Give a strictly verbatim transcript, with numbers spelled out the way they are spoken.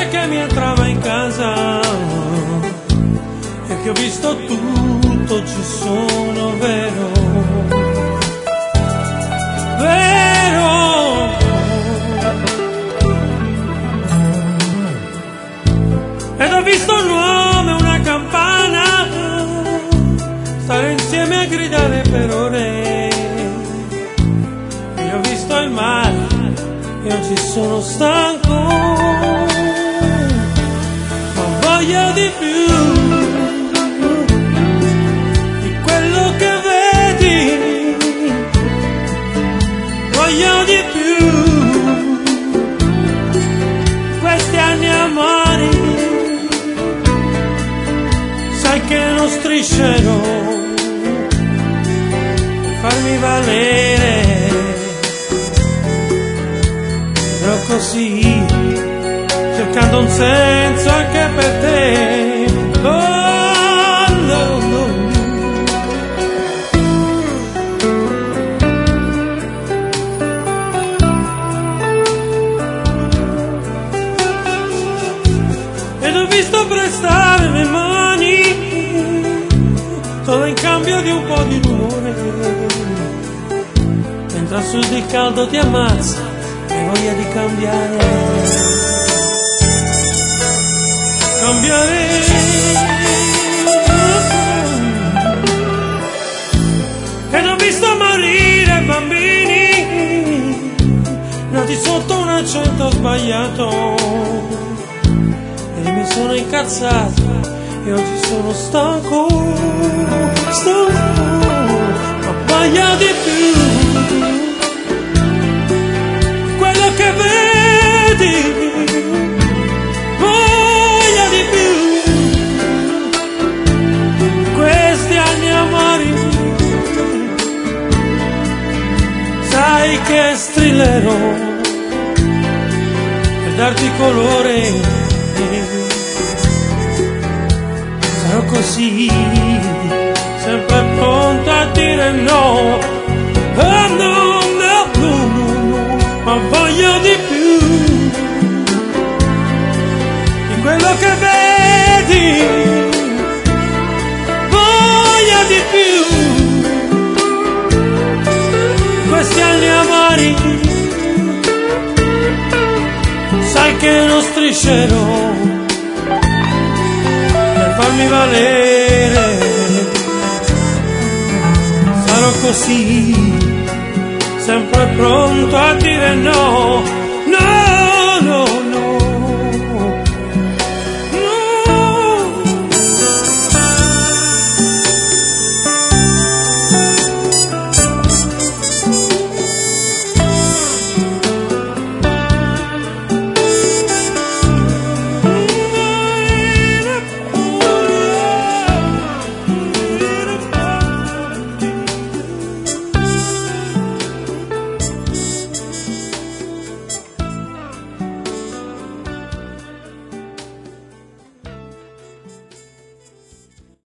che mi entrava in casa e che ho visto tutto, ci sono, vero, vero. Ed ho visto un uomo e una campana stare insieme a gridare per ore. Io ho visto il mare e oggi sono stanco, ma voglio di più di quello che vedi, voglio di più questi anni amari, sai che non striscerò per farmi valere. Così, cercando un senso anche per te. Oh, no, no. Ed ho visto prestare le mani solo in cambio di un po' di rumore, mentre al sud il caldo ti ammazza e voglia di cambiare, cambiare. Ed ho visto morire bambini nati sotto un accento sbagliato, e mi sono incazzato e oggi sono stanco, stanco, ma voglia di più che vedi, voglia di più questi anni amari, sai che strillerò per darti colore, sarò così sempre pronto a dire no, oh no, no, no, no, ma voglio di più di quello che vedi, voglio di più questi anni amari, sai che non striscerò per farmi valere, sarò così sempre pronto a dire no.